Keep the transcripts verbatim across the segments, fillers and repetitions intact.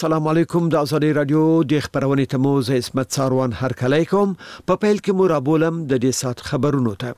السلام علیکم. د ازادي رادیو د خبرونې تموز اسمت ساروان هر کله کوم په پیل کې مو را بولم د دې سات خبرونو ته.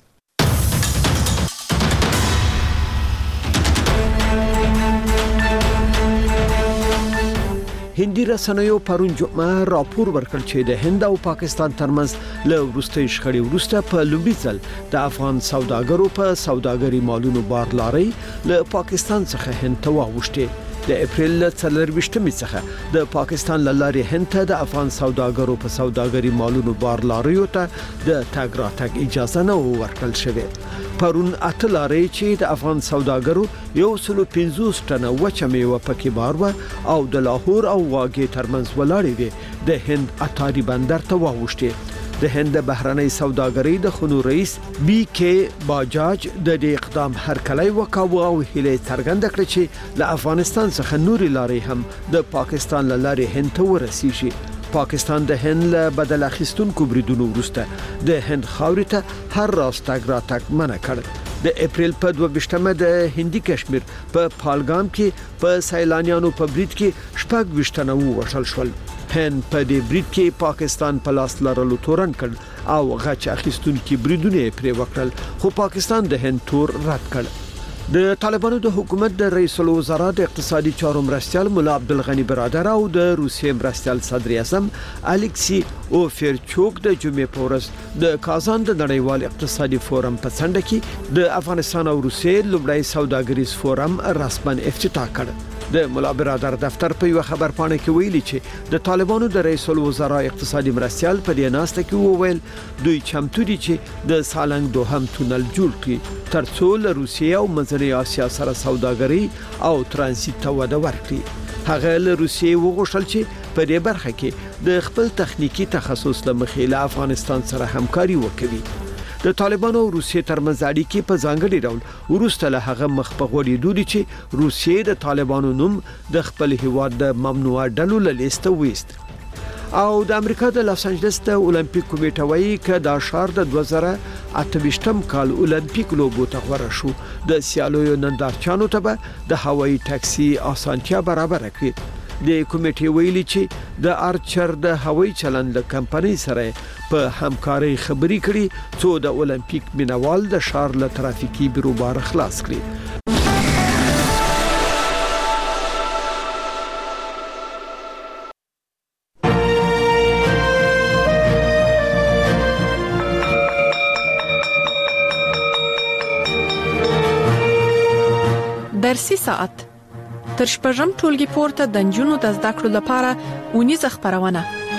هندي رسنیو پرون جمعه راپور ورکړ چې د هند او پاکستان ترمنځ له وروستي شخړې وروسته په لومړي ځل د افغان سوداګرو په سوداګري مالونو بار لاري له پاکستان څخه هند ته واوښتې. د اپریل څلرويشتمې څخه د پاکستان لارې هند ته د افغان سوداګرو په سوداګري مالونو بار لاریو ته د تګ راتګ اجازه نه ورکړل شوې. پرون اته لارې چې د افغان سوداګرو یو سل پنځوس ټنه وچه میوه پکې بار و او د لاهور او واګې ترمنځ ولاړې وي د هند اتاري بندر ته واوښتې. د هند بهرنۍ سوداګرۍ د خونو رئیس بی کې باجاج د دې اقدام هرکلی وکاوه او هیله څرګنده کړه چې له افغانستان څخه نوري لارې هم د پاکستان لارې هند ته ورسیږي. پاکستان د هند له بدل اخیستونکو بریدونو وروسته د هند خاورې ته هر راست تګ راتګ منع کړ. د اپریل په دوه ویشتمه د هندي کشمیر په پالګام کې په سیلانیانو په برید کې شپږ ویشتنه ووژل شول. هند په دې برید کې پاکستان په لاس لرلو تورن کړ او غچ اخیستونکو بریدونه پرې وکړل، خو پاکستان د هند تور رد کړ. د طالبانو د حکومت د رئیس الوزرا د اقتصادي چارو مرستیال مولا عبدالغنی برادر او د روسیې مرستیال صدر اعظم الکسی اوفیرچوک د جمعې په ورځ د کازان د نړیوال اقتصادي فورم په څنډه کې د افغانستان او روسیې لومړی سوداګریز فورم رسماً افتتاح کړ. د مولا برادر دفتر په یو خبر پاڼه کې ویلي چې د طالبانو د رئیس الوزرا اقتصادي مرستیال په دې ناسته کې وویل دوی چمتو دي چې د سالنګ دوهم تونل جوړ کړي ترڅو له روسیې او منځنۍ اسیا سره سوداګري او ترانزیت ته وده ورکړي. هغه له روسیې وغوښتل چې په دې برخه کې د خپل تخنیکی تخصص له مخې له افغانستان سره همکاري وکړي. د طالبانو او روسیې ترمنځ اړیکې په ځانګړي ډول ورسته له هغه مخ په غوړېدو دي چې روسیې د طالبانو نوم د خپل هیواد د ممنوع ډلو له لیسته وېست. او د امریکا د لاس انجلس د اولمپیک کمیټه وايي چې د ښار د دوه زره اته ویشتم کال اولمپیک لوبو ته غوړه شو. د سیالیو نندارچیانو ته به د هوایي ټاکسي اسانتیا برابر کړي. د کمیټې ویلي چې د آرچر د هوایي چلند له کمپنۍ سره په همکاري خبري کړي څو د اولمپیک مینوال د ښار له ترافیکي بیروبار خلاص کړي. درسي ساعت تر شپږم ټولګي پورته د نجونو د زده کړو لپاره اونیزه خبرونه.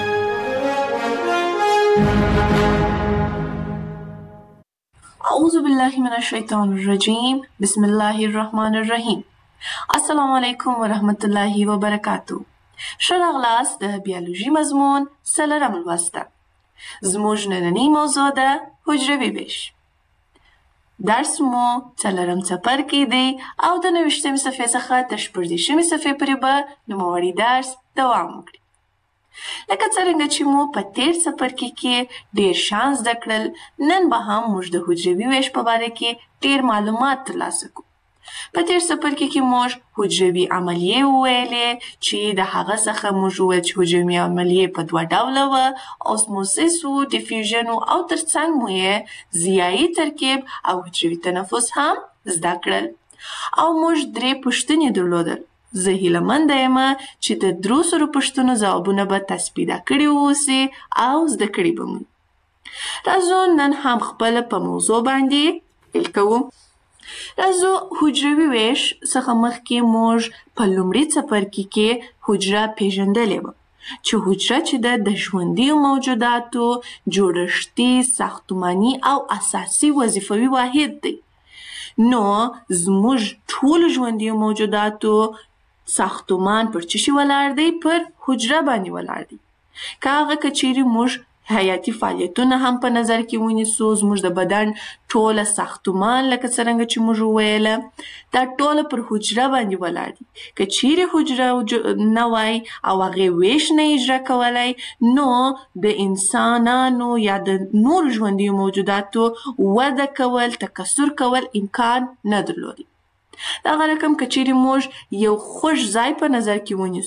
اعوذ بالله من الشیطان الرجیم بسم الله الرحمن الرحیم. السلام علیکم ورحمت الله وبرکاتو. ښه راغلاست د بیولوژي مضمون څلورم لوسته. زموږ نننۍ موضوع ده حجروي ویش. درس مو څلورم څپرکی دی او د نویشتمې صفحې څخه تر شپږدېرشمې صفحې پورې به نوموړی درس دوام وکړي. لکه څرنګه چې مو په تیر څپرکي کې ډېر شان زده کړل، نن به هم موږ د حجروي ویش په باره کې ډېر معلومات ترلاسه کوو. په تیر څپرکي کې موږ حجروي عملیې وویلې چې د هغه څخه موږ وویل چې حجروي عملیې په دوه ډوله وه، اوسموسیس و ډیفیوژن او ترڅنګ مو یې ضیایي ترکیب او حجروي تنفس هم زده کړل. او موږ درې پوښتنې درلودل. زه هیله منده یم چې د درو سرو پوښتنو ځوابونه به تاسو پیدا کړي واوسئ او زده کړي به مو. راځو نن هم خپله په موضوع باندې پیل کوو. راځو حجروي ویش څخه مخکې موږ په لومړي څپرکي کې حجره پیژندلې وه چې حجره چې ده د ژوندیو موجوداتو جوړښتي، ساختماني او اساسي وظیفوي واحد دی. نو زموږ ټولو ژوندیو موجوداتو ساختمان پر څه شي ولاړ دی؟ پر حجره باندې ولاړ دی. که هغه که چیرې موږ حیاتي فعالیتونه هم په نظر کې ونیسو، زموږ د بدن ټوله ساختمان لکه څرنګه چې موږ وویله دا ټوله پر حجره باندې ولاړ دي. که چیرې حجره نه وای او هغې ویش نه اجرا کولی، نو د انسانانو یا د نورو ژوندیو موجوداتو وده کول، تکثر کول امکان نه درلودی. دغه رقم که چیرې موږ یو خوږ ځای په نظر کې ونیسو،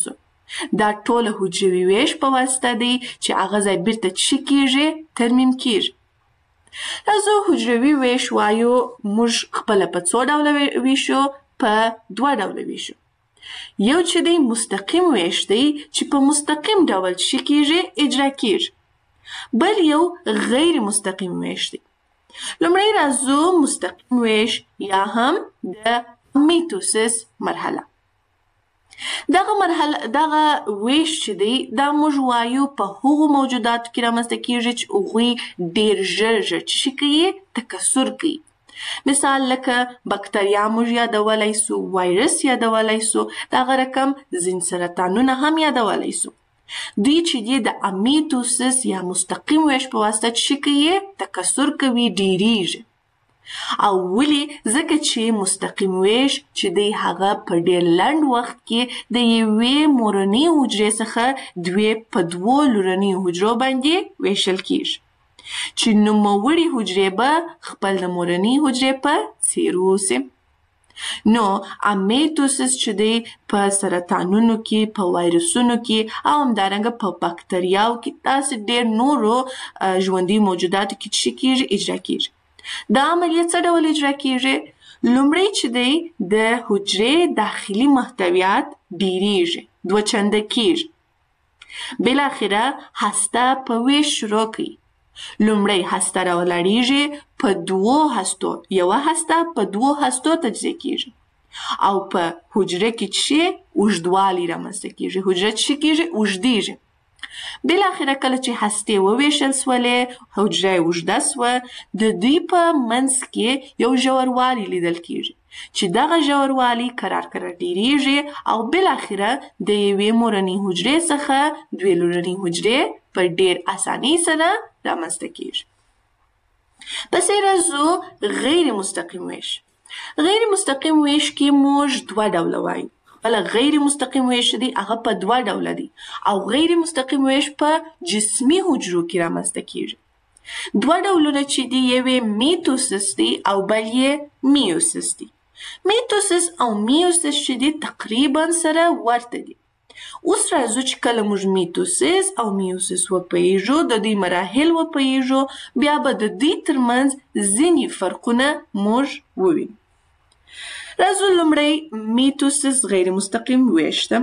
دا ټول حجروي ویش په واسطه دی چې هغه ځای بیرته څه کیږي ترمیم کیږي. راځو حجروي ویش وایو موږ خپله په څو ډوله ویشو؟ په دوه ډوله ویشو. یو چې دی مستقیم ویش دی چې په مستقیم ډول څه کیږي اجرا کیږي. بل یو غیر مستقیم ویش دی. لومړی راځو مستقیم ویش یا هم د میتوسیس مرحله. دغه مرحله دغه ویش چې دی دا موږ وایو په هغو موجوداتو کې رامنځته کیږي چې هغوی ډیر ژر ژر څه کوي تکثر کوي. مثال لکه بکتریا موږ یادولی سو، وایرس یادولی سو، دغه رقم ځینې سرطانونه هم یادولی سو. دوی چې دی د امیتوسیس یا مستقیم ویش په واسطه څه کوي تکثر کوي، ډیریږي. او ولې؟ ځکه چې مستقیم ویش چې دی هغه په ډیر لنډ وخت کې د یوې مورنۍ حجرې څخه دوې په دوو لورنۍ حجرو باندې ویشل کیږي چې نوموړي حجرې به خپل د مورنۍ حجرې په څیر اوسي. نو امیتوسیس چې دی په سرطانونو کې، په وایرسونو کې او همدارنګه په بکتریاو کې، داسې ډیر نورو ژوندي موجوداتو کې څه کیږي اجرا کیږي. دا عملیه څه ډول اجرا کیږي؟ لومړی چې دی د حجرې داخلي محتویات ډیریږي، دوه چنده کیږي. بالاخره هسته په ویش شروع کوي. لومړی هسته راولاړیږي، په دوو هستو، یوه هسته په دوو هستو تجزیه کیږي او په حجره کې څه اوږدوالی رامنځته کیږي، حجره څه کیږي اوږدیږي. بالاخره کله چې هستې وویشل سولې، حجره اوږده سوه، د دوی په منځ کې یو ژوروالی لیدل کیږي چې دغه ژوروالی کرار کرار ډیریږي او بالاخره د یوې مورنۍ حجرې څخه دوې لورنۍ حجرې په ډیر اسانۍ سره رامنځته کیږي. پسې راځو غیر مستقیم ویش. غیر مستقیم ویش کې موږ دوه ډوله وایو. خپله غیر مستقیم ویش دی هغه په دوه ډوله دی او غیر مستقیم ویش په جسمي حجرو کې رامنځته کیږي. دوه ډولونه چې دی یوې میتوسیس دی او بل یې میوسیس دی. میتوسیس او میوسیس چې دی تقریبا سره ورته دي. اوس راځو چې کله موږ میتوسیس او میوسیس وپوهیږو، د دوی مراحل وپوهیږو، بیا به د دوی ترمنځ ځینې فرقونه موږ ووینو. راځو لومړی میتوسیس غیر مستقیم ویش ته.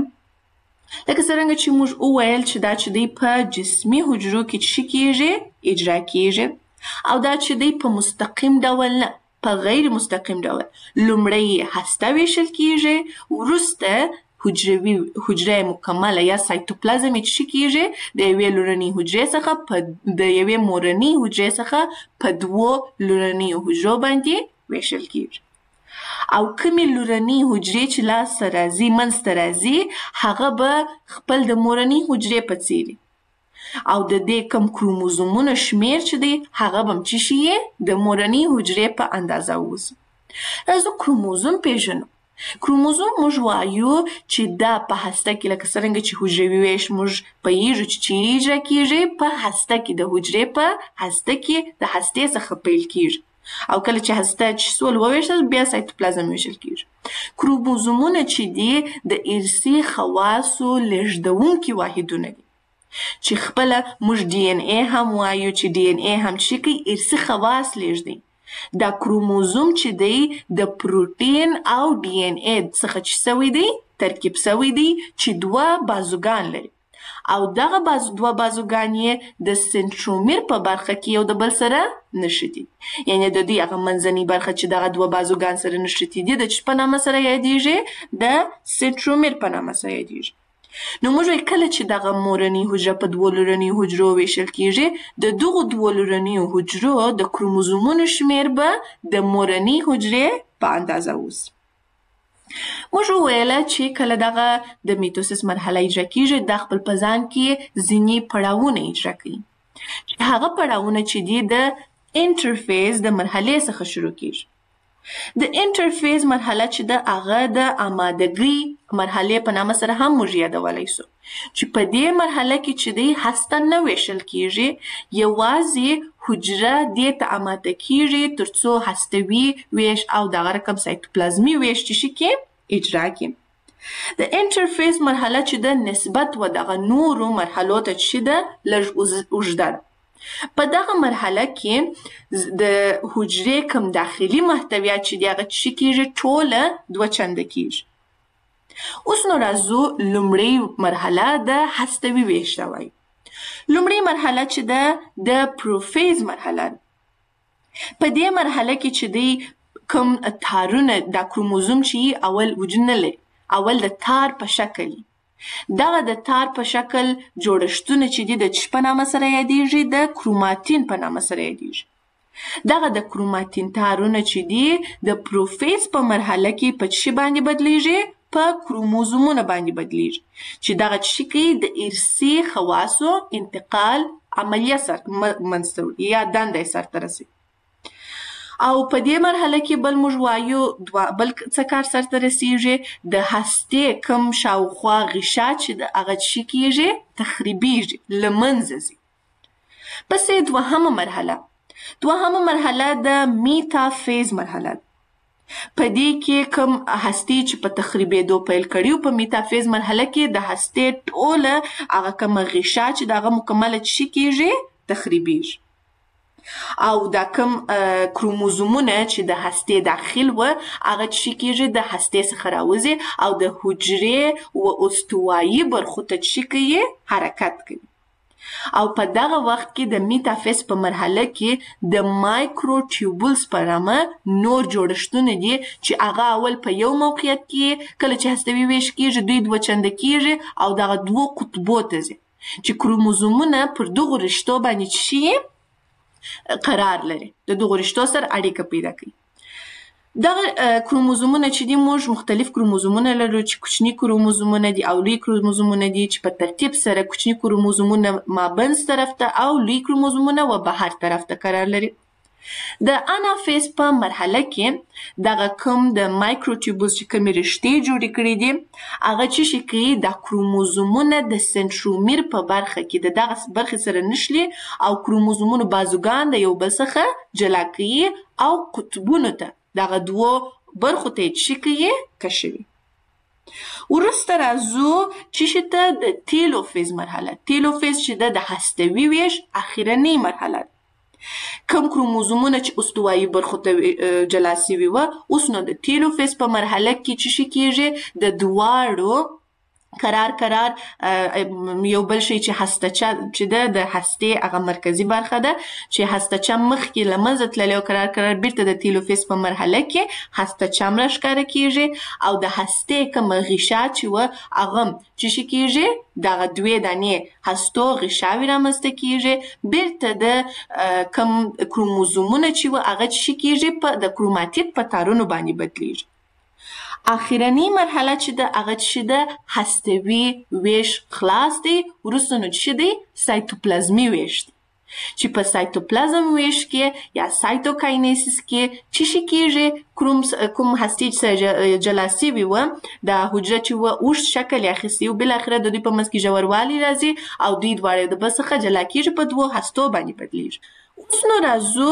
لکه څرنګه چې موږ وویل چې دا چې دی په جسمي حجرو کې څه کیږي اجرا کیږي او دا چې دی په مستقیم ډول نه، په غیر مستقیم ډول. لومړی هسته ویشل کیږي، وروسته حجروي حجره مکمله یا سایتوپلازم چې کیږي د یوې لورنۍ حجرې څخه په د یوې مورنۍ حجرې څخه په دوو لورنۍ حجرو باندې ویشل کیږي. او کومې لورنۍ حجرې چې لاسته راځي، منځته راځي، هغه به خپل د مورنۍ حجرې په څیر او د دې کوم کروموزومونو شمیر چې دی هغه به هم څه شي د مورنۍ حجرې په اندازه اوسي. راځو کروموزوم پیژنو. کروموزوم موږ وایو چې دا په هسته کې لکه څرنګه چې حجروي ویش موږ پوهیږو چې چیرې اجرا کیږي، په هسته کې د حجرې په هسته کې د هستې څخه پیل کیږي او کله چې هسته چې سول وویشل بیا سایتوپلازم ویشل کیږي. کروموزومونه چې دي د ارثي خواصو لیږدونکي واحدونه دي چې خپله موږ ډي ان اے هم وایو چې ډي ان اے هم څه کوي ارثي خواص لیږدوي. دا کروموزوم چې دی د پروتین او ډي ان اے څخه چې سوی دی ترکیب سوی دی چې دوه بازوګان لري او دغه بازو دوه بازوګان یې د سنترومیر په برخه کې یو د بل سره نښتي، یعنی د دوی هغه منځنۍ برخه چې دغه دوه بازوګان سره نښتي دي د چه په نامه سره یادیږي؟ د سنترومیر په نامه سره یادیږي. نو موږ وایو کله چې دغه مورنۍ حجره په دوو لورنۍ حجرو ویشل کیږي، د دغو دوو لورنۍ حجرو د کروموزومونو شمیر به د مورنۍ حجرې په اندازه اوسي. موږ وویله چې کله دغه د میتوسیس مرحله اجرا کیږي دا خپل په ځان کې ځینې پړاوونه اجرا کوي. هغه پړاوونه چې دي د انټرفیز د مرحلې څخه شروع کیږي. د انټرفیز مرحله چې ده هغه د آمادګۍ مرحلې په نامه سره هم موږ یادولی سو چې په دې مرحله کې چې دی هسته نه ویشل کیږي، یوازې حجره دې ته آماده کیږي تر څو هستوي ویش او دغه رقم سایتوپلازمي ویش چې شي کې اجرا کړي. د انټرفیس مرحله چې د نسبت و دغه نورو مرحلو ته چې د لږ اوږده ده. په دغه مرحله کې د حجرې کوم داخلي محتویات چې دي هغه څه کېږي ټوله دوه چنده کېږي. اوس نو راځو لومړۍ مرحله د هستوي ویش ته وایي. لومړۍ مرحله چې ده د پروفیز مرحله ده. په دې مرحله کې چې دی کوم تارونه د کروموزوم چې اول وجود نه لري، اول د تار په شکل وي. دغه د تار په شکل جوړښتونه چې دي د څه په نامه سره یادیږي؟ د کروماتین په نامه سره یادیږي. دغه د کروماتین تارونه چې دي د پروفیز په مرحله کې په څه باندې بدلیږي؟ په کروموزومونه باندې بدلیږي چې دغه څه کوي د ارثي خواصو انتقال عملیه سر منځته وړي یا دنده یې سرته رسوي. او په دې مرحله کې بل موږ وایو دوه بل څه کار سرته رسیږي، د هستې کوم شاوخوا غشا چې د هغه څه کېږي؟ تخریبیږي، له منځه ځي. پسې دوهمه مرحله دوهمه مرحله د میتافیز مرحله ده. په دې کې کوم هستې چې په تخریبېدو پیل کړي په میتافیز مرحله کې د هستې ټوله هغه کومه غشا چې د هغه مکمله څه کېږي؟ تخریبیږي. او دا کوم کروموزومونه چې د هستې داخل و هغه څه کېږي؟ د هستې څخه راوځي او د حجرې و استوایي برخو ته څه کوي؟ حرکت کوي. او په دغه وخت کې د میتافیز په مرحله کې د مایکروټیوبولز په نامه نور جوړښتونه دي چې هغه اول په یو موقعیت کې کله چې هستوي ویش کېږي دوی دوه چنده کېږي او دغه دوو قطبو ته ځي چې کروموزومونه پر دغو رشتو باندې څه قرار لري، د دغو رشتو سره اړیکه پیدا کوي. دغه کروموزومونه چې دي موږ مختلف کروموزومونه لرو چې کوچني کروموزومونه دي او لوی کروموزومونه دي چې په ترتیب سره کوچني کروموزومونه مابینځ طرف ته او لوی کروموزومونه و بهر طرف ته قرار لري. د انافیز په مرحله کې دغه کوم د مایکروټیوبولز چې کومې رشتې جوړې کړي دي هغه څه شي کوي؟ دا کروموزومونه د سنترومیر په برخه کې د دغه برخې سره نښلي او کروموزومونو بازوګان د یو بل څخه جلا کوي او قطبونو ته دغه دوو برخو ته یې څه کوي؟ کشوي. وروسته راځو چې ته د تیلوفیز مرحله. تیلوفیز چې ده د هستوي ویش اخرنۍ مرحله ده. کوم کروموزومونه چې استوایي برخو ته جلا سوي وه اوس نو د تیلوفیز په مرحله کې څه شي کېږي؟ د دواړو قرار قرار یو بل شی چې هستچه چې ده د هستې هغه مرکزي برخه ده چې هستچه مخکې له منځه تللی او قرار قرار بیرته د تیلوفیز په مرحله کې هستچه هم راښکاره کېږي او د هستې کومه غشا چې وه هغه څه شي کېږي؟ دغه دوې دانې هستو غشاوې رامنځته کېږي. بیرته د کوم کروموزومونه چې وه هغه څه شي کېږي؟ په د کروماتید په تارونو باندې بدلیږي. اخرنۍ مرحله چې ده هغه څه ده؟ هستوي ویش خلاص دی. وروسته نو څه دی؟ سایتوپلازمي ویش دی چې په سایتوپلازم ویش کې یا سایتوکاینیسیس کې څه شي کېږي؟ کوم کوم هستې چې جلا سوي وه دا حجره چې وه اوږد شکل یې اخیستی و بالاخره د دوی په منځ کې ژوروالی راځي او دوی دواړه د بل څخه جلا کېږي په دوو هستو باندې بدلیږي. اوس نو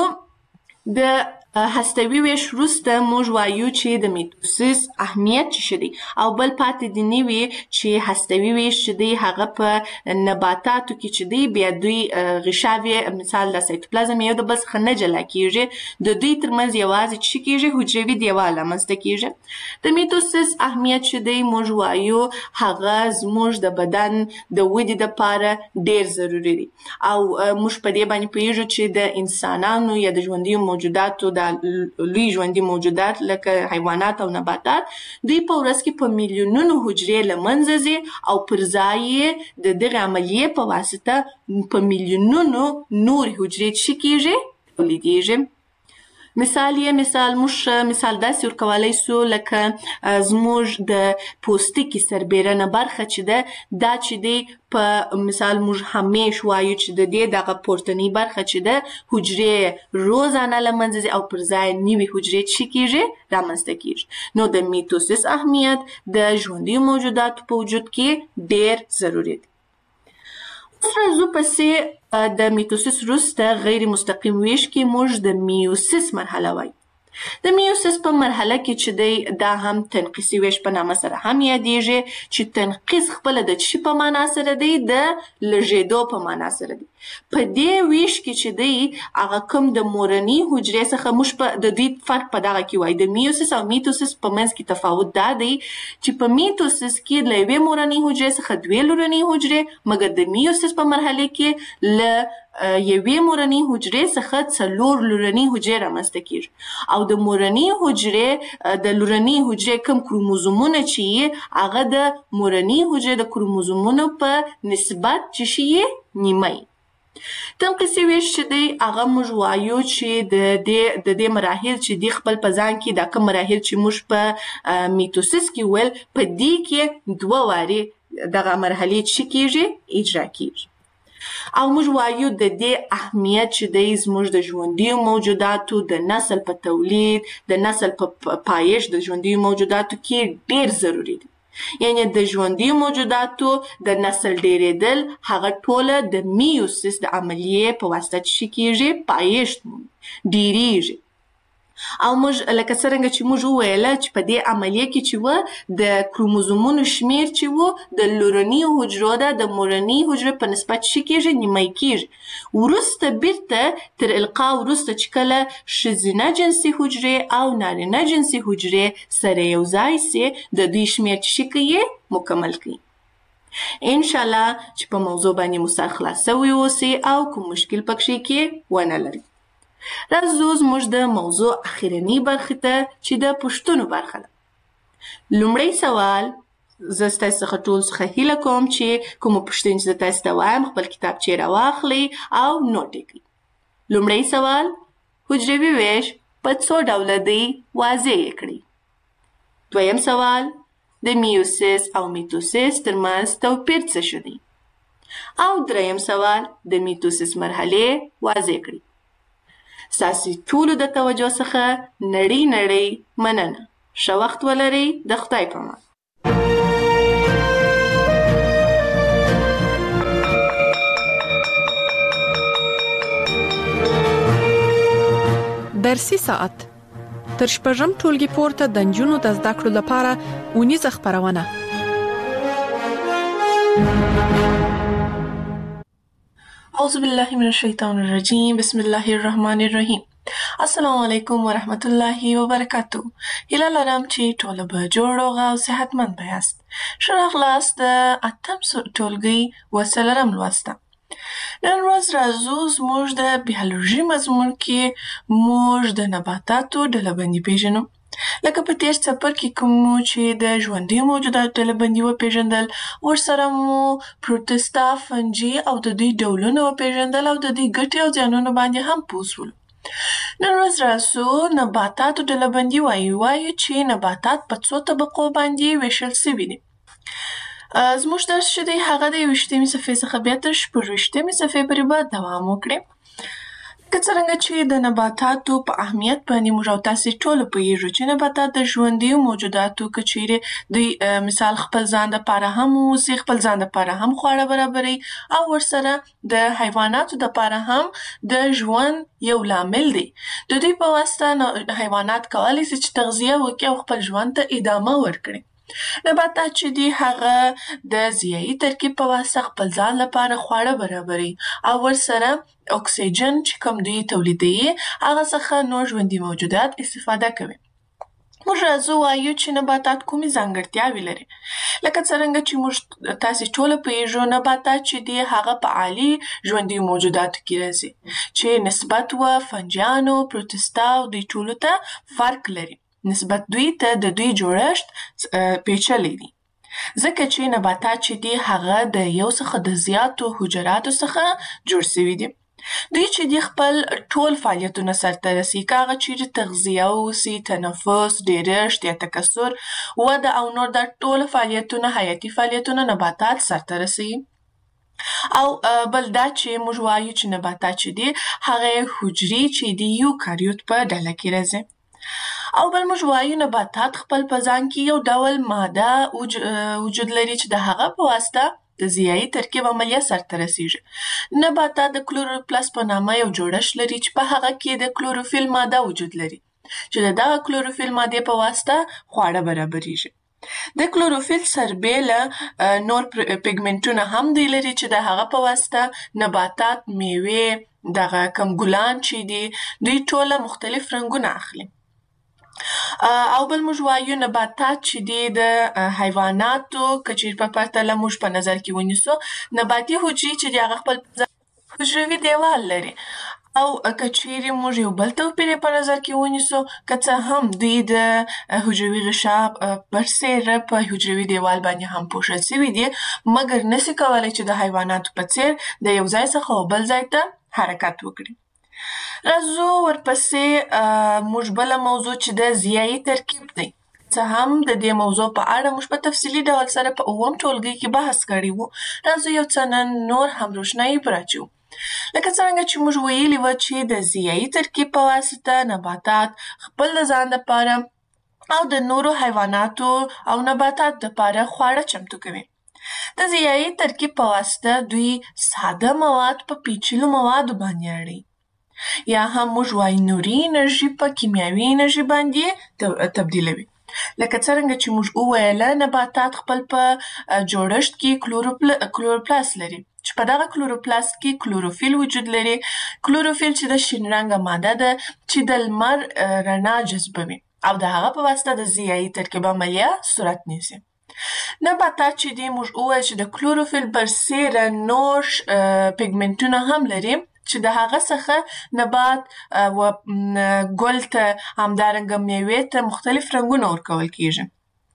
راځو د هستوي ویش وروسته موږ وایو چې د میتوسیس اهمیت څه دی او بل پاتې دې نه وي چې هستوي ویش چې دی هغه په نباتاتو کې چې دی بیا دوی غشاوې مثال د سایتوپلازم یو د بل څخه نه جلا کېږي د دوی ترمنځ یوازې څه کېږي؟ حجروي دیوال رامنځته کېږي. د میتوسیس اهمیت چې دی موږ وایو هغه زموږ د بدن د ودې دپاره ډېر ضروري دی او موږ په دې باندې پوهېږو چې د انسانانو یا د ژوندیو موجوداتو لوی ژوندي موجودات لکه حیوانات او نباتات دوی په ورځ کې په میلیونونو حجرې له منځه ځي او پر ځای یې د دغې عملیې په واسطه په میلیونونو نورې حجرې څه کېږي؟ تولیدېږي. مثال یې مثال موږ مثال داسې ورکولی سو لکه زموږ د پوستکي سربیرنه برخه چې ده دا چې دی په مثال موږ همیش وایو چې د دې دغه پورتنۍ برخه چې ده حجرې روزانه له منځه ځي او پر ځای نوي حجرې څه کېږي؟ رامنځته کېږي. نو د میتوسیس اهمیت د ژوندیو موجوداتو په وجود کې ډېر ضروري دی. اوس راځو پسې د میتوسیس وروسته غیر مستقیم ویش کې موږ د میوسیس مرحله وایو. د میوسس په مرحله کې چې دی دا هم تنقیصي ویش په نامه سره هم یادیږي چې تنقیص خپل د چی په معنا سره دی د لږېدو په معنا سره دی. په دې ویش کې چې دی هغه کوم د مورني حجرې څخه موږ په د دې فرق په دغه کې وایي د میوسس او میتوسس په منځ کې تفاوت دا دی چې په میتوسس کې له یوې مورني حجرې څخه دوې لورني حجرې مګر د میوسس په مرحله کې له یوې مورني حجرې څخه څلور لورني حجرې رامنځته کیږي او د مورني حجرې د لورني حجرې کوم کروموزومونه چې هغه د مورني حجرې د کروموزومونو په نسبت چې شي نیمه. تنقیصي ویش چې دی هغه موږ وایو چې د دې د دې مراحل چې دی خپل په ځان کې دا کوم مراحل چې موږ په میتوسس کې ول په دې کې دوه وارې دغه مرحلې چې کیږي اجرا کیږي او موږ وایو د دې اهمیت چې دی زموږ د ژوندیو موجوداتو د نسل په تولید د نسل په پایش د ژوندیو موجوداتو کې ډیر ضروری دی. یعنی د ژوندیو موجوداتو د نسل ډیریدل هغه ټوله د میوسس د عملیې په واسطه چې کیږي پایش ډیریږي او موږ لکه څرنګه چې موږ وویل چې په دې عملیه کې چې و د کروموزومونو شمیر چې و د لورني حجرو ده د مورني حجرې په نسبت چې کیږي نیمه کیږي وروسته بیرته تر القا وروسته چې کله ښځینه جنسي حجرې او نارینه جنسي حجرې سره یو ځای سي د دوی شمیر چې کوي مکمل کوي. انشاءالله چې په موضوع باندې مو سر خلاص سوی اوسي او کوم مشکل پکې کې ونه لري. راځو زموږ د موضوع اخرنی برخه ته چې د پوښتنو برخه ده. لومړی سوال زه ستاسو څخه ټول څخه هیله کوم چې کوم پوښتنې زه تاسو ته وایم خپل کتابچې راواخلئ او نوټ یې کړئ. لومړی سوال حجروي ویش په څو ډوله دی واضح یې کړئ. دویم سوال د میوسس او میتوسس ترمنځ توپیر څه شو دی او دریم سوال د میتوسس مرحله واضح کړئ. ستاسو ټولو د توجه څخه نړۍ نړۍ مننه. ښه وخت ولرئ. د خدای په امان. درسي ساعت تر شپږم ټولګي پورته د نجونو د زده کړو لپاره اونیزه خپرونه. أعوذ بالله من الشيطان الرجيم بسم الله الرحمن الرحيم. السلام علیکم ورحمت الله وبرکاتو. هیله لرم چې ټول به جوړ او صحتمند یاست. ښه راغلاست د اتم ټولګي و څلورم لوست. نن ورځ راځو زموږ د بیولوژي مضمون کې موږ د نباتاتو ډلبندي پیژنو. لکه په تیر څپر کې کوم چې د ژوندیو موجوداتو ډلبندي وپیژندل ورسره مو پروتستا فنجي او د دوی ډولونه وپیژندل او د دوی ګټې او زیانونه باندې هم پوه شولو. نن ورځ راځو نباتاتو ډلبندي وایو وایو چې نباتات په څو طبقو باندې ویشل شوي دي. زموږ درس چې دی هغه د یوویشتمې صفحې څخه بیا تر شپږویشتمې صفحې پورې به دوام وکړي. که څرنګه چې د نباتاتو په اهمیت باندې موږ او تاسې ټول پوهیږو چې نباتات د ژوندیو موجوداتو که چیرې دوی مثال خپل ځان دپاره هم اوسي خپل ځان دپاره هم خواړه برابروي او ورسره د حیواناتو دپاره هم د ژوند یو لامل دی. د دوی په واسطه حیوانات کولی شي چې تغذیه وکړي او خپل ژوند ته ادامه ورکړي. نباتات چې دي هغه د ضیایي ترکیب په واسطه خپل ځان لپاره خواړه برابروي او ورسره اکسیجن چې کوم دوی تولیدوي هغه څخه نور ژوندي موجودات استفاده کوي. موږ راځو وایو چې نباتات کومې ځانګړتیاوې لري. لکه څرنګه چې موږ تاسې ټوله پوهیږو نباتات چې دي هغه په عالي ژوندیو موجوداتو کې راځي چې نسبت و فنجیانو پروتستا او دوی ټولو ته فرق لري. نسبت دوی ته د دوی جوړښت پیچلی دی ځکه چې نباتات چې دي هغه د یو څخه د زیاتو حجراتو څخه جوړ شوي دي. دوی چې دي خپل ټول فعالیتونه سرته رسوي که هغه چیرې تغذیه اوسي تنفس ډیرښت یا تکثر وده او نور دا ټول فعالیتونه حیاتي فعالیتونه نباتات سرته رسوي. او بل دا چې موږ وایو چې نباتات چې دي هغه حجرې چې دي یوکاریوت په ډله کې راځي. او بل موږ وایو نباتات خپل په ځان کې یو ډول ماده وجود لري چې د هغه په واسطه د ضیایي ترکیب عملیه سرته رسیږي. نباتات د کلوروپلاست په نامه یو جوړښت لري چې په هغه کې د کلوروفیل ماده وجود لري. چې د دغه کلوروفیل مادې په واسطه خواړه برابریږي. د کلوروفیل سربېله نور پیګمنټونه هم دی لري چې د هغه په واسطه نباتات، میوې، دغه کم ګلان چې دي دوی ټوله مختلف رنګونه اخلي. او بل موږ وایو نباتات چې دي د حیواناتو که چیرې په پرتله موږ په نظر کې ونیسو، نباتي حجرې چې دي هغه خپل حجروي دیوال لري. او که چیرې موږ یو بل توپیر یې په نظر کې ونیسو، که څه هم دوی د حجروي غشا برسېره په حجروي دیوال باندې هم پوښل سوي دي، مګر نسي کولی چې د حیواناتو په څېر د یو ځای څخه بل ځای ته حرکت وکړي. راځو ورپسې موږ بله موضوع چې د ضیایي ترکیب دی. څه هم د دې موضوع په اړه موږ په تفصیلي ډول سره په اووم ټولګي کې بحث کړی وو. راځو یو څه نن نور هم روښنایي پرې اچوو. لکه څرنګه چې موږ ویلي وو چې د ضیایي ترکیب په واسطه نباتات خپل د ځان دپاره او د نورو حیواناتو او نباتاتو دپاره خواړه چمتو کوي. د ضیایي ترکیب په واسطه دوی ساده مواد په پیچلو موادو باندې اړوي، یا هم موږ وایو نوري انرژي په کیمیاوي انرژي باندې تبدیلوي. لکه څرنګه چې موږ وویله نباتات خپل په جوړښت کې کلوروپلاست لري چې په دغه کلوروپلاست کې کلوروفیل وجود لري. کلوروفیل چې د شین رنګه ماده ده چې د لمر رڼا جذبوي او د هغه په واسطه د ضیایي ترکیب عملیه صورت نیسي. نباتات چې دي موږ وویل چې د کلوروفیل برسېره نور پیګمنټونه هم لري چې د هغه څخه نبات و ګل ته همدارنګه میوې ته مختلف رنګونه ورکول کیږي.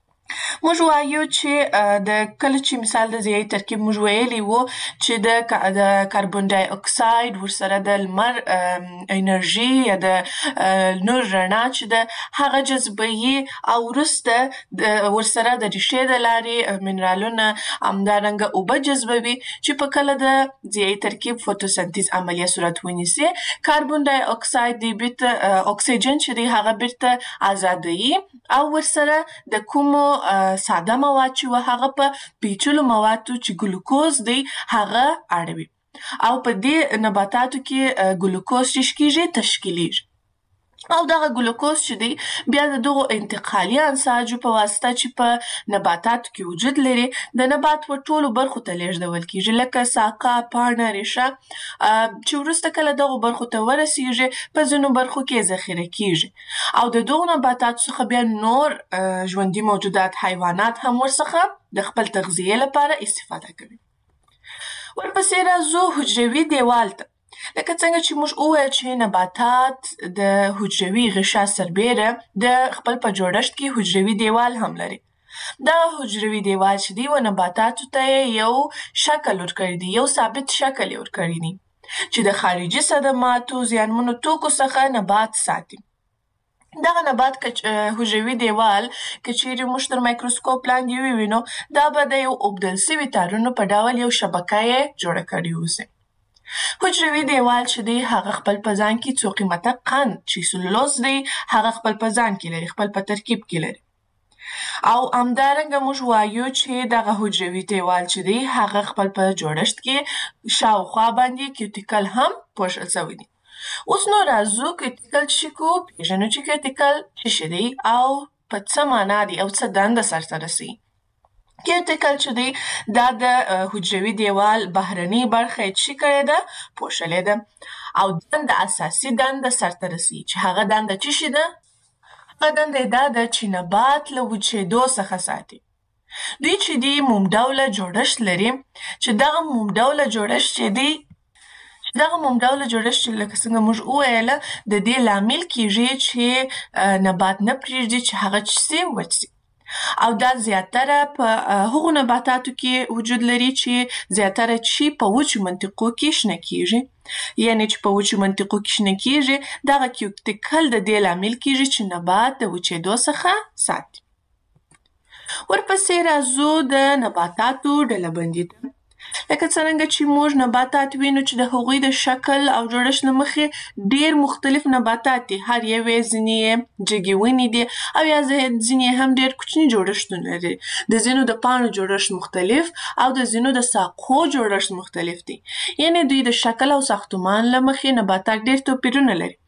موږ وایو چې د کله چې مثال د ضیایي ترکیب موږ ویلي وو چې د د کاربن ډای اکساید ورسره د لمر انرژي یا د نور رڼا چې ده هغه جذبوي او وروسته ورسره د ریښې د لارې منرالونه همدارنګه اوبه جذبوي چې په کله د ضیایي ترکیب فوتوسنتیز عملیه صورت ونیسي. کاربن ډای اکساید دی بیرته اکسیجن چې دی هغه بیرته ازادوي او ورسره د کومو ساده مواد چې و هغه په پیچلو موادو چې ګلوکوز دی هغه اړوي او په دې نباتاتو کې ګلوکوز چې کیږي تشکیلیږي او دغه ګلوکوز چې دی بیا د دغو انتقالي انساجو په واسطه چې په نباتاتو کې وجود لري د نبات په ټولو برخو ته لیږدول کیږي، لکه ساقه، پاڼه، ریښه چې وروسته کله دغو برخو ته ورسیږي په ځینو برخو کې ذخیره کیږي او د دغو نباتاتو څخه بیا نور ژوندي موجودات حیوانات هم ورڅخه د خپل تغذیې لپاره استفاده کوي. ورپسې راځو حجروي دیوال ته. لکه څنګه چې موږ وویل چې نباتات د حجروي غشا سربېره د خپل په جوړښت کې حجروي دیوال هم لري. دا حجروي دیوال چې دی و نباتاتو ته یو شکل ورکړی دی، یو ثابت شکل یې ورکړی دی چې د خارجي صدماتو زیانمنو توکو څخه نبات ساتي. دغه نبات حجروي دیوال که چیرې موږ تر مایکروسکوپ لاندې ووینو دا به د یو اوبدل سوي تارونو په ډول یو شبکه یې جوړه کړې اوسي. حجروي دیوال چې دی هغه خپل په ځان کې څو قیمته قند چې سلولوز دی هغه خپل په ځان کې لري، خپل په ترکیب کې لري. او همدارنګه موږ وایو چې دغه حجروي دیوال چې دی هغه خپل په جوړښت کې شاوخوا باندې کیوټیکل هم پوښل شوی دی. اوس نو راځو کیوټیکل چې کو پیژنو چې کیوټیکل څه دی او په څه معنا دی او څه دنده سرته رسوي. کیوټیکل چې دی دا د حجروي دیوال بهرنۍ برخه یې څه کړې ده پوښلې ده او دنده اساسي دنده سرته رسوي چې هغه دنده څه شي ده؟ هغه دنده یې دا ده چې نبات له وچېدو څخه ساتي. دوی چې دی موم ډوله جوړښت لري چې دغه موم ډوله جوړښت چې دی چې دغه موم ډوله جوړښت چې لکه څنګه موږ وویله د دې لامل کیږي چې نبات نه پرېږدي چې هغه څه سي وچ سي او دا زیاتره په هغو نباتاتو کې وجود لري چې زیاتره چې په وچو منطقو کې شنه کیږي، یعنی چې په وچو منطقو کې شنه کیږي دغه کیوټیکل د دې لامل کیږي چې نبات د وچېدو څخه ساتي. ورپسې راځو د نباتاتو ډلبندي ته. لکه څرنګه چې موږ نباتات وینو چې د هغوی د شکل او جوړښت له مخې ډېر مختلف نباتات دي، هر یو یې ځینې یې جګې ونې دي او یا ځینې یې هم ډېر کوچني جوړښتونه لري. د ځینو د پاڼو جوړښت مختلف او د ځینو د ساقو جوړښت مختلف دی، یعنې دوی د شکل او ساختمان له مخې نباتات ډېر توپیرونه لري.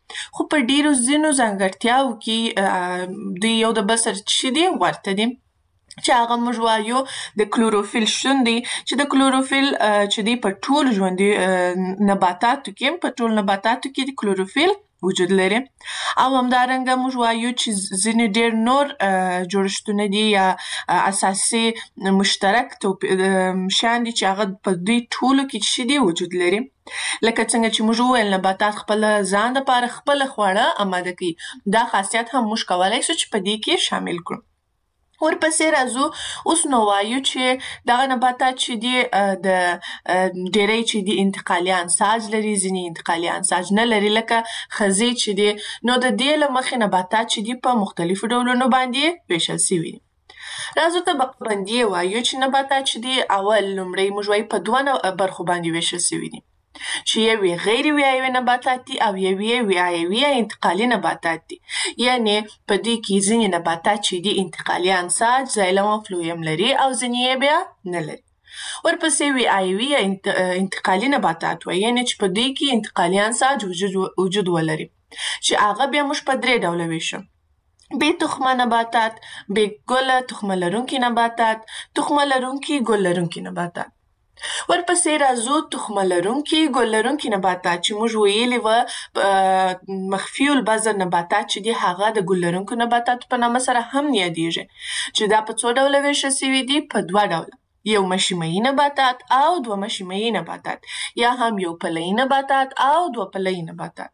خو په ډیرو ځینو ځانګړتیاو کې دوی یو د بل سره چې دي ورته دي، چې هغه موږ وایو د کلوروفیل شتون دی، چې د کلوروفیل چې دی په ټولو ژوندي نباتاتو کې په ټولو نباتاتو کې د کلوروفیل وجود لري. او همدارنګه موږ وایو چې ځینې ډېر نور جوړښتونه دي یا اساسي مشترک شیان دي چې هغه په دوی ټولو کې چې دي وجود لري. لکه څنګه چې موږ وویل نباتات خپل ځان دپاره خپله خواړه اماده کوي، دا خاصیت هم موږ کولی شو چې په دې کې شامل کړو. ورپسې راځو، اوس نو وایو چې دغه نباتات چې دي د ډېری چې دي انتقالي انساج لري، ځینې انتقالي انساج نه لري، لکه خزې چې دي. نو د دې له مخې نباتات چې دي په مختلفو ډولونو باندې ویشل سوي دي. راځو طبقه بندي وایو چې نباتات چې دي اول لومړی موږ وایو په دوه برخو باندې ویشل سوي دي، چې یوې غیر ویایوي نباتات دي او یوې ویایوي یا انتقالي نباتات دي. یعنی په دې کې ځینې نباتات چې دي انتقالي انساج زایلم او فلویم لري او ځینې یې بیا نه لري. ورپسې ویایوي یا انتقالي نباتات وایي، یعنی چې په دې کې انتقالي انساج وجود وجود ولري، چې هغه بیا موږ په درې ډوله ویشو: بې تخمه نباتات، بې ګله تخمه لرونکي نباتات، تخمه لرونکي ګل لرونکي نباتات. ورپسې راځو تخمه لرونکي ګل لرونکي نباتات، چې موږ ویلي وه مخفي البذر نباتات چې دي هغه د ګل لرونکو نباتاتو په نامه سره هم یادیږي، چې دا په څو ډوله ویشل سوي دي؟ په دوه ډوله، یو مشیمه‌یي نباتات او دوه مشیمه‌یي نباتات، یا هم یو پله‌یي نباتات او دوه پله‌یي نباتات.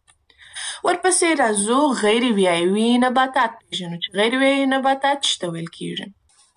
ورپسې راځو غیر ویایوي نباتات پېژنو، چې غیر ویایوي نباتات څه ته ویل کیږي؟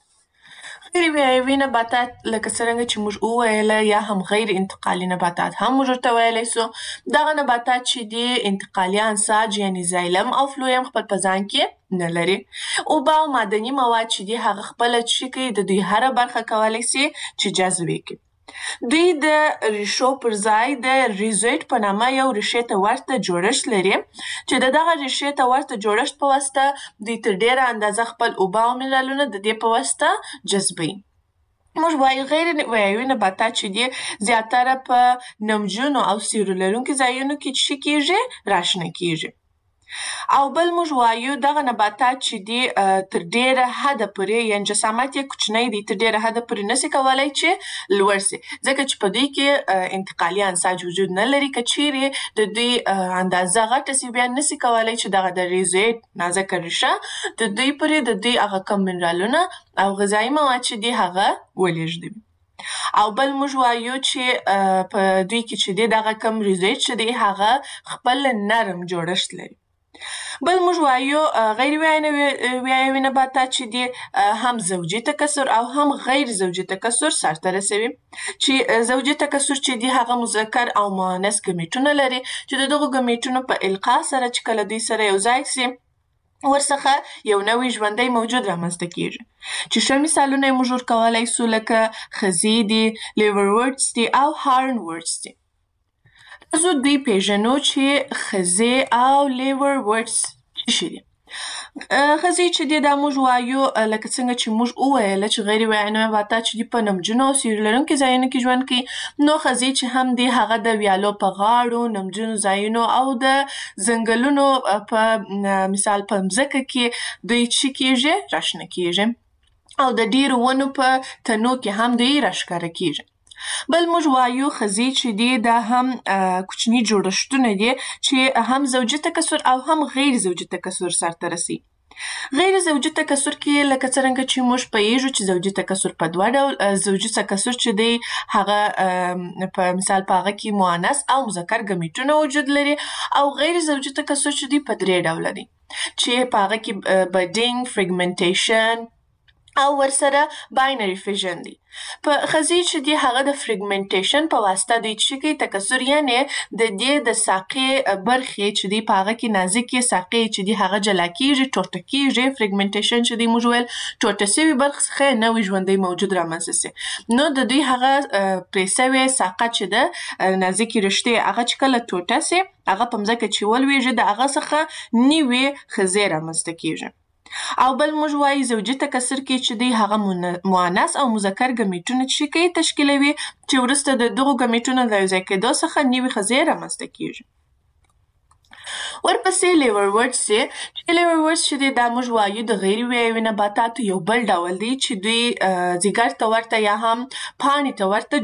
غیر ویایوي نباتات لکه څرنګه چې موږ وویله، یا هم غیر انتقالي نباتات هم موږ ورته ویلی سو. دغه نباتات چې دي انتقالي انساج یعنی زایلم او فلویم خپل په ځان کې نه لري. اوبه او معدني مواد چې دي هغه خپله څه کوي، د دوی هره برخه کولی سي چې جذب یې کړي. دوی د ریښو پر ځای د ریزویټ په نامه یو ریښې ته ورته جوړښت لري، چې د دغه ریښې ته ورته جوړښت په واسطه دوی تر ډېره اندازه خپل اوبه او منرالونه د دې په واسطه جذبوي. موږ وایو غیر ویایوي نباتات چې دي زیاتره په نمجنو او سیوري لرونکي ځایونو کې څه کیږي؟ راشنه کیږي. او بل موږ وایو دغه نباتات چې دي تر ډېره حده پورې، یعنې جسامت یې کوچنی دی، تر ډېره حده پورې نسي کولی چې لوړ سي، ځکه چې په دوی کې انتقالي انساج وجود نه لري. که چیرې د دوی اندازه غټه سي، بیا نسي کولی چې دغه د ریزویټ نازکه ریښه د دوی پورې د دوی هغه کم منرالونه او غذایي مواد چې دي هغه ولېږدوي. او بل موږ وایو چې په دوی کې چې دی دغه کم ریزویټ چې دی هغه خپل نرم جوړښت لري. بل موږ وایو غیر ویایوي نباتات چې دي هم زوجي تکثر او هم غیر زوجي تکثر سرته رسوي، چې زوجي تکثر چې دي هغه مذکر او مؤنث ګمیټونه لري، چې د دغو ګمیټونو په القا سره چې کله دوی سره یو ځای سي ورڅخه یو نوی ژوندی موجود رامنځته کیږي، چې ښه مثالونه یې موږ ورکولی سو لکه خزې دي، لیورورډز دي او هارنورډز دي. راځو دوی پېژنو چې خزې او لیورورډز څه شي دي. خزې چې دي دا موږ وایو لکه څنګه چې موږ وویله چې غیر ویایوي نباتات چې دي په نمجنو او سیوري لرونکي ځایونو کې ژوند کوي، نو خزې چې هم دي هغه د ویالو په غاړو، نمجنو ځایونو او د ځنګلونو په مثال په مځکه کې دوی څه کیږي؟ راشنه کیږي، او د ډېرو ونو په تنو کې هم دوی راښکاره کیږي. بل موږ وایو خزې چې دي دا هم کوچني جوړښتونه دي چې هم زوجي تکثر او هم غیر زوجي تکثر سرته رسي. غیر زوجي تکثر کې لکه څرنګه چې موږ پوهیږو چې زوجي تکثر په دوه ډول، زوجي تکثر چې دی هغه په مثال په هغه کې مؤنث او مذکر ګمیټونه وجود لري، او غیر زوجي تکثر چې دی په درې ډوله دی، چې په هغه کې بډینګ، فریګمنټیشن او ورسره باینري فیژن دی. په خزې چې دی هغه د فریګمنټیشن په واسطه دوی څه کوي؟ تکثر، یعنې د دې د ساقې برخې چې دی په هغه کې نازکې ساقې چې دی هغه جلا کیږي، ټوټه کیږي. فریګمنټیشن چې دی موږ ویل ټوټه سوي برخې څخه نوی ژوندی موجود رامنځته سي، نو د دوی هغه پرې سوې ساقه چې ده نازکې رشتې هغه چې کله ټوټه سي هغه په مځکه چې ولویږي د هغه څخه نوې خزې رامنځته کیږي. او بل موږ وایو زوجي تکثر کې چې دی هغه مؤنث او مذکر ګمیټونه چې کوي تشکیلوي، چې وروسته د دغو ګمیټونو له یو ځای کېدو څخه نوې خزې رامنځته کیږي. ورپسې لیورورډز چې لیورورډز چې دی دا موږ وایو د غیر ویایوي نباتاتو یو بل ډول دی چې دوی ځیګر ته ورته یا هم پاڼې ته ورته